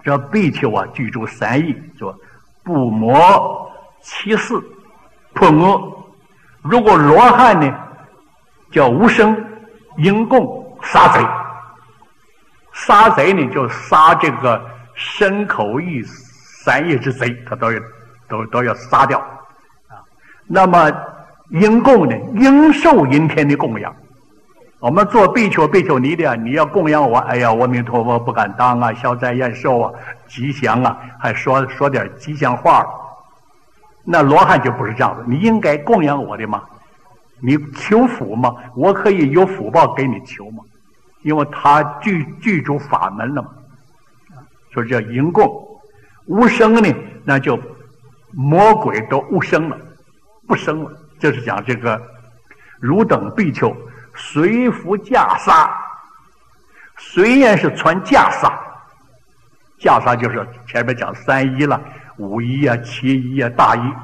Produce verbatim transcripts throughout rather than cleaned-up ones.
这比丘啊，具足三义，说不谋其事，破恶。如果罗汉呢，叫无生因供杀贼。杀贼呢，就杀这个身口意三业之贼，他都要都都要杀掉啊。那么因供呢，应受阴天的供养。我们做比丘比丘尼的，你要供养我，哎呀，阿弥陀佛不敢当啊，消灾延寿啊，吉祥啊，还说说点吉祥话了。那罗汉就不是这样子，你应该供养我的嘛，你求福嘛，我可以有福报给你求嘛，因为他具具足法门了嘛，所以叫因供。无生呢，那就魔鬼都无生了，不生了，就是讲这个汝等比丘随服袈裟，虽然是穿袈裟，袈裟就是前面讲三衣了，五衣啊、七衣啊、大衣，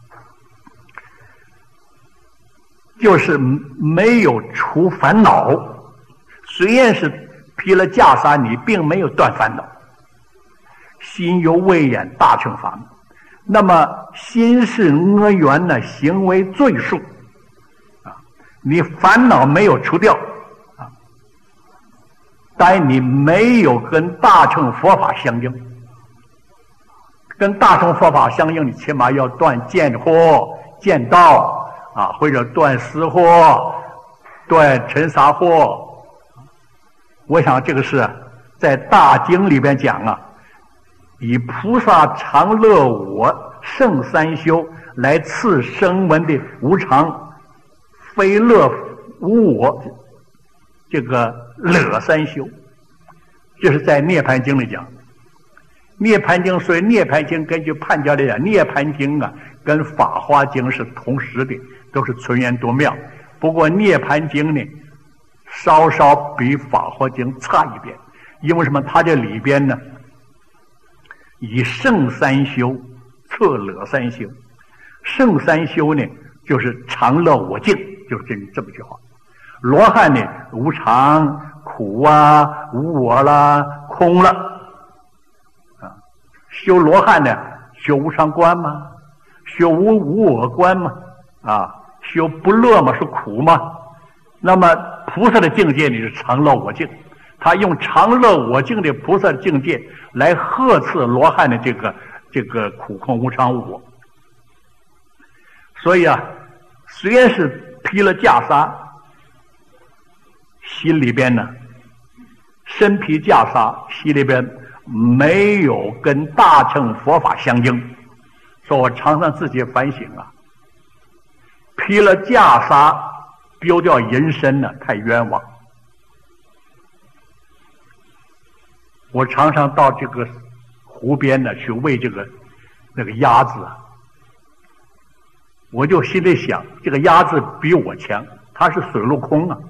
就是没有除烦恼。虽然是披了袈裟，你并没有断烦恼，心犹未演大乘法门。那么心是恶缘呢，行为罪数。你烦恼没有除掉啊，但你没有跟大乘佛法相应。跟大乘佛法相应，你起码要断见惑、见道啊，或者断思惑、断尘沙惑。我想这个是在大经里边讲啊，以菩萨常乐我胜三修来赐声闻的无常。非乐无我，这个乐三修，这是在涅盘经里讲。涅盘经，所以涅盘经根据判教来讲，涅盘经啊跟法华经是同时的，都是纯元多妙。不过涅盘经呢，稍稍比法华经差一点，因为什么？它这里边呢，以胜三修测乐三修。胜三修呢，就是常乐我净。就是这这么句话。罗汉呢，无常、苦啊、无我啦、空了啊。修罗汉呢，修无常观嘛，修无无我观嘛，啊，修不乐嘛，是苦嘛。那么菩萨的境界呢，是常乐我净，他用常乐我净的菩萨的境界来呵斥罗汉的这个这个苦空无常无我。所以啊，虽然是披了袈裟，心里边呢，身披袈裟，心里边没有跟大乘佛法相应。所以我常常自己反省啊，披了袈裟丢掉人身呢，太冤枉。我常常到这个湖边呢去喂这个那个鸭子啊。我就心里想，这个鸭子比我强，它是水陆空啊，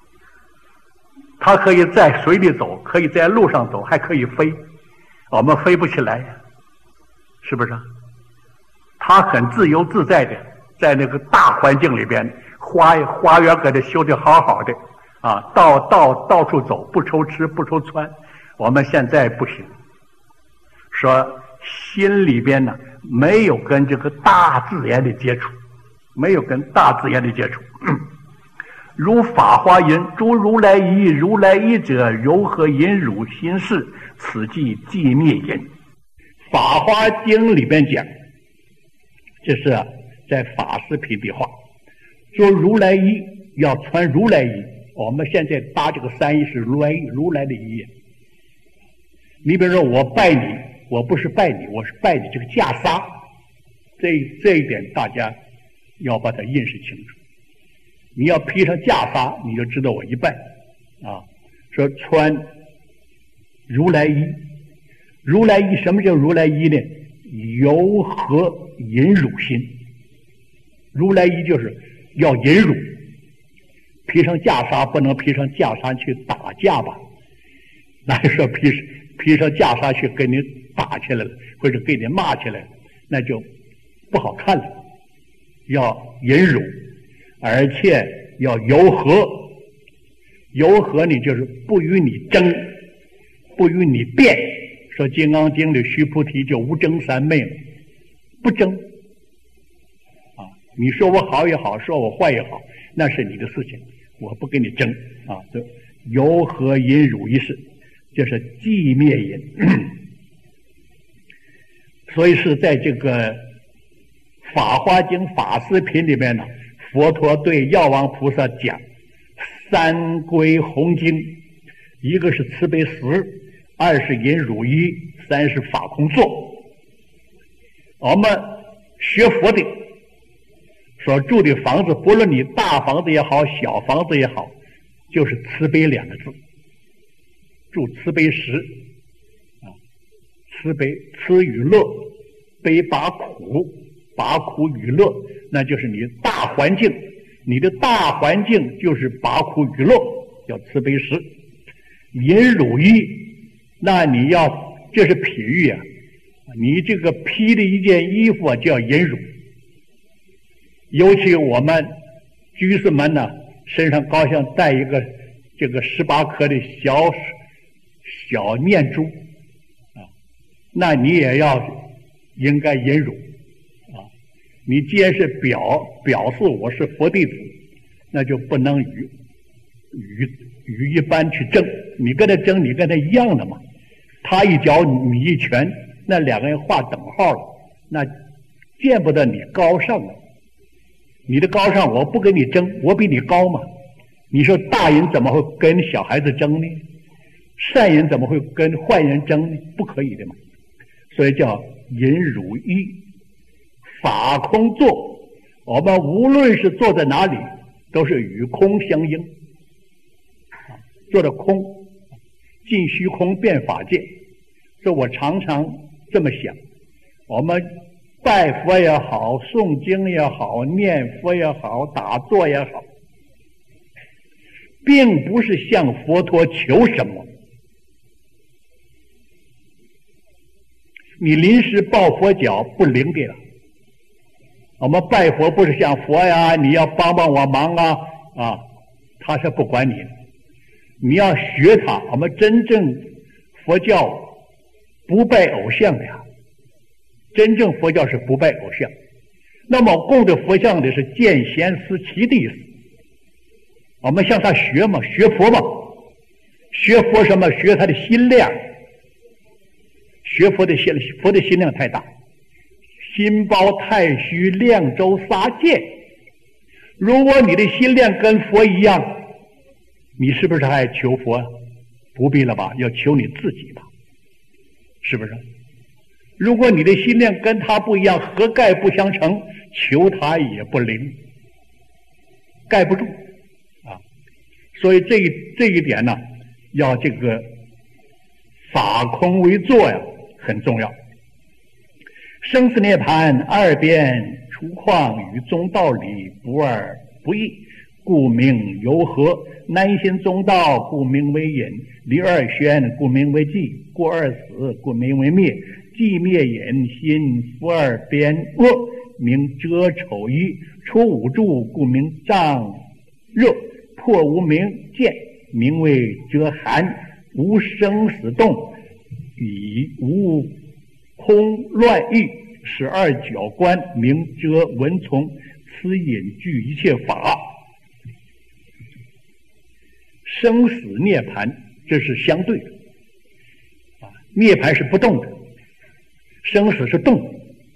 它可以在水里走，可以在路上走，还可以飞，我们飞不起来，是不是？它很自由自在的，在那个大环境里边，花花园给它修得好好的啊，到到到处走，不愁吃不愁穿。我们现在不行，说心里边呢没有跟这个大自然的接触，没有跟大自然的接触。如法华云：诸如来意，如来意者，柔和隐辱心事，此即寂灭因。法华经里边讲，这是在法师品的话，说如来衣要穿如来衣。我们现在搭这个三衣是如来衣，如来的衣。你比如说我拜你，我不是拜你，我是拜你这个袈裟，这这一点大家要把它认识清楚。你要披上袈裟，你就知道我一拜啊。说穿如来衣，如来衣什么叫如来衣呢？柔和隐辱心。如来衣就是要隐辱，披上袈裟不能披上袈裟去打架吧？那就说披披上袈裟去跟你打起来了，或者跟你骂起来了，那就不好看了。要隐辱，而且要柔和。柔和呢，就是不与你争，不与你辩， 说《金刚经》里须菩提就无争三昧了，不争啊！你说我好也好，说我坏也好，那是你的事情，我不跟你争啊！这由和隐汝一事，就是寂灭隐。所以是在这个《法华经·法师品》里面呢，佛陀对药王菩萨讲三归弘经，一个是慈悲十，二是隐汝一，三是法空座。我们学佛的所住的房子，不论你大房子也好，小房子也好，就是慈悲两个字，住慈悲十啊，慈悲慈与乐，悲拔苦，拔苦与乐，那就是你大环境，你的大环境就是拔苦与乐，叫慈悲十。隐汝一，那你要这是譬喻啊，你这个披的一件衣服啊叫隐汝。尤其我们居士们呢，身上高兴带一个这个十八颗的小小念珠啊，那你也要应该隐汝啊。你既然是表表示我是佛弟子，那就不能与与与一般去争。你跟他争，你跟他一样的嘛。他一脚你一拳，那两个人划等号了，那见不得你高尚了。你的高尚我不跟你争，我比你高嘛。你说大人怎么会跟小孩子争呢？善人怎么会跟坏人争呢？不可以的嘛。所以叫隐汝一，法空坐。我们无论是坐在哪里，都是与空相应，坐着空，尽虚空遍法界。所以我常常这么想，我们拜佛也好，诵经也好，念佛也好，打坐也好，并不是向佛陀求什么。你临时抱佛脚不灵的了。我们拜佛不是向佛呀，你要帮帮我忙啊啊，他是不管你的。你要学他，我们真正佛教不拜偶像的呀。真正佛教是不拜偶像，那么供的佛像的是见贤思齐的意思。我们向他学嘛，学佛嘛，学佛什么？学他的心量，学佛的心，佛的心量太大，心包太虚，量周撒界。如果你的心量跟佛一样，你是不是还求佛？不必了吧，要求你自己吧，是不是？如果你的心量跟他不一样，和盖不相成，求他也不灵，盖不住啊。所以这一这一点呢，要这个法空为坐呀，很重要。生死涅槃二边出况，与中道理不二不异，故名由和。南行中道，故名为隐；离二玄，故名为寂；过二死，故名为灭。寂灭隐，心复二边恶，名遮丑一；出五住，故名障热；破无明见，名为遮寒。无生死动，以无空乱欲，十二角观，名遮文从。此隐具一切法。生死涅槃，这是相对的啊，涅槃是不动的，生死是动的。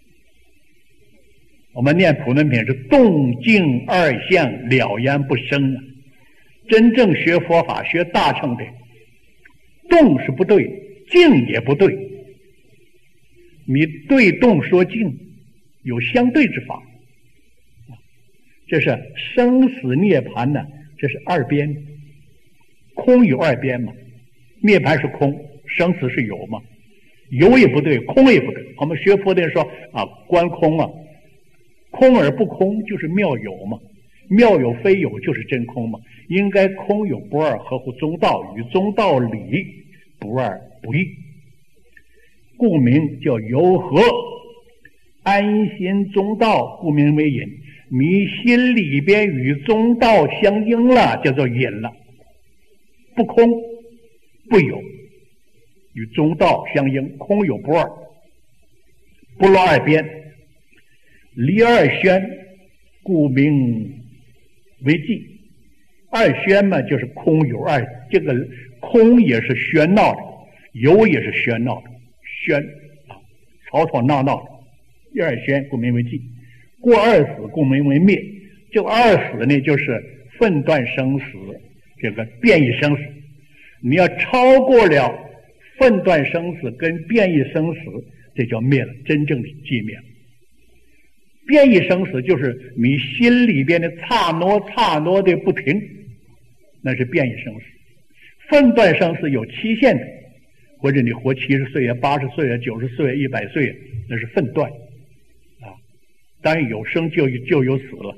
我们念普门品是动静二相，了然不生啊。真正学佛法学大乘的，动是不对，静也不对。你对动说静，有相对之法。这是生死涅槃呢，这是二边。空有二边嘛，涅槃是空，生死是有嘛，有也不对，空也不对。我们学佛的人说啊，观空啊，空而不空就是妙有嘛，妙有非有就是真空嘛，应该空有不二，合乎中道，与中道理不二不异，故名叫由和。安心中道，故名为隐。你心里边与中道相应了，叫做隐了。不空不有， 与中道相应，空有不二，不落二边，离二宣，故名为寂。二宣嘛，就是空有二，这个空也是喧闹的，有也是喧闹的，喧啊，吵吵闹闹的。二宣故名为寂，过二死故名为灭。这个二死呢，就是分段生死，这个变异生死。你要超过了分段生死跟变异生死，这叫灭了，真正的寂灭了。变异生死就是你心里边的刹那刹那的不停，那是变异生死。分段生死有期限的，或者你活七十岁啊、八十岁啊、九十岁啊、一百岁啊，那是分段啊。当然有生就就有死了。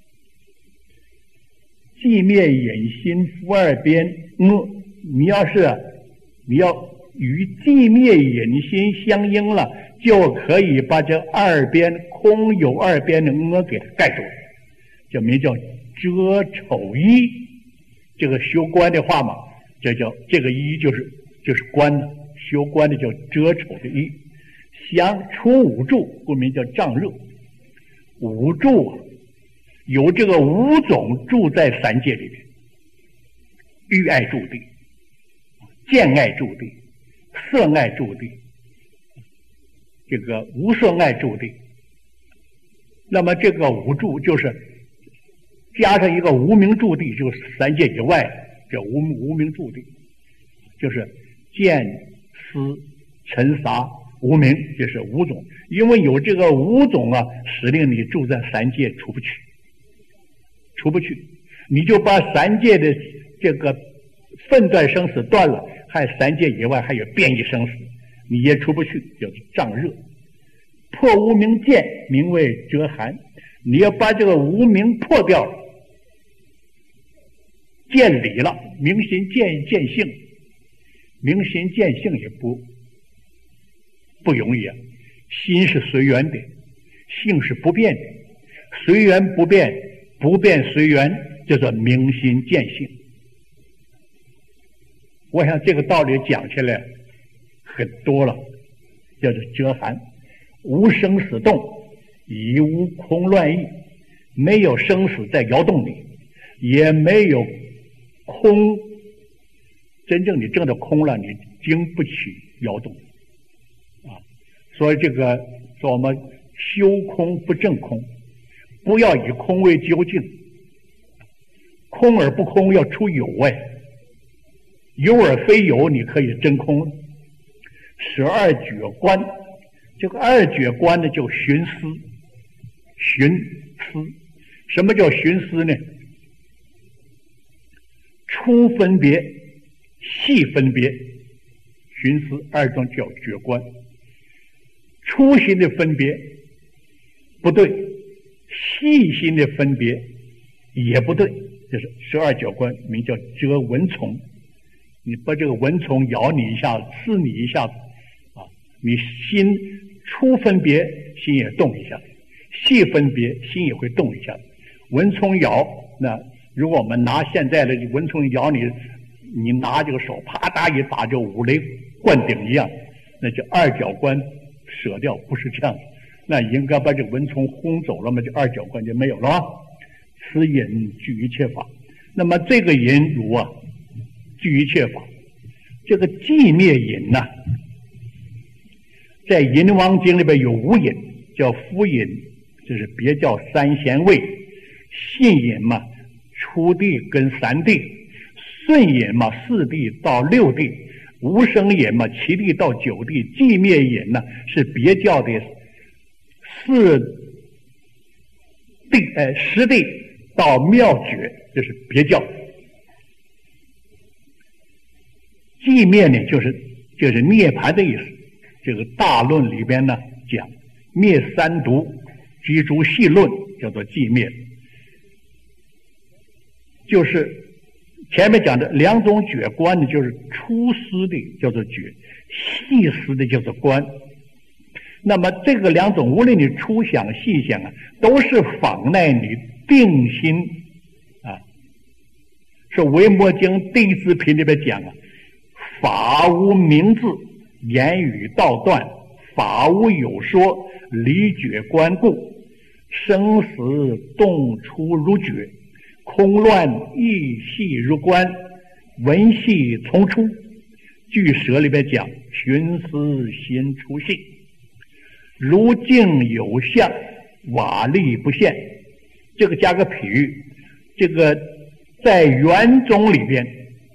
寂灭隐心夫二边阿，你要是你要与寂灭隐心相应了，就可以把这二边空有二边的阿给盖住，这名叫遮丑一。这个修观的话嘛，这叫这个一就是就是观，修观的叫遮丑的一。相除五住，故名叫障热。五住有这个五种住在三界里面：欲爱住地、见爱住地、色爱住地、这个无色爱住地。那么这个五住就是加上一个无明住地，就是三界以外这无无明住地，就是见、思、尘、沙、无明，这是五种。因为有这个五种啊，使令你住在三界出不去，出不去，你就把三界的这个分段生死断了，还三界以外还有变异生死，你也出不去，叫障热。破无明见，名为遮寒。你要把这个无明破掉了，见理了，明心见见性，明心见性也不不容易啊。心是随缘的，性是不变的，随缘不变，不变随缘，叫做明心见性。我想这个道理讲起来很多了，叫做遮寒。无生死动，已无空乱意，没有生死在摇动你，也没有空，真正你证到空了，你经不起摇动啊。所以这个说我们修空不证空，不要以空为究竟，空而不空要出有哎，有而非有，你可以真空。十二觉观，这个二觉观呢叫寻思，寻思。什么叫寻思呢？初分别、细分别，寻思二种叫觉观。初心的分别不对，细心的分别也不对，这是十二觉观，名叫遮蚊虫。你把这个蚊虫咬你一下子，刺你一下子啊，你心初分别，心也动一下子；细分别，心也会动一下子。蚊虫咬，那如果我们拿现在的蚊虫咬你，你拿这个手啪嗒一打，就五雷灌顶一样，那就二角观舍掉，不是这样的。那应该把这蚊虫轰走了嘛，就二角观就没有了。此隐具一切法，那么这个隐如啊，具一切法。这个寂灭隐呢、啊，在《淫王经》里边有五隐，叫夫隐，就是别叫三贤位；信隐嘛，初地跟三地；顺隐嘛，四地到六地；无生隐嘛，七地到九地；寂灭隐呢，是别教的四地呃十地到妙觉，这是别教。寂灭呢，就是就是涅槃的意思。这个大论里边呢讲灭三毒，居诸细论，叫做寂灭。就是前面讲的两种觉观呢，就是初思的叫做觉，细思的叫做观。那么这个两种，无论你初想细想啊，都是妨碍你定心啊。是《维摩经》第一支品里边讲啊， 法无名字，言语道断，法无有说，理觉观故，生死动出如觉，空乱意系如观，文系从出。据舍里边讲，寻思心出性，如镜有相，瓦砾不现。这个加个譬喻，这个在圆中里边，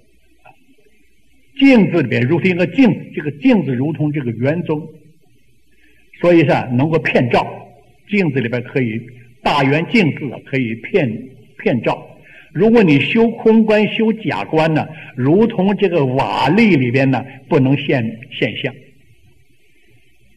镜子里边如同一个镜子，这个镜子如同这个圆中，所以说能够骗照。镜子里边可以大圆镜子可以骗骗照。如果你修空观修假观呢，如同这个瓦砾里边呢，不能现现象。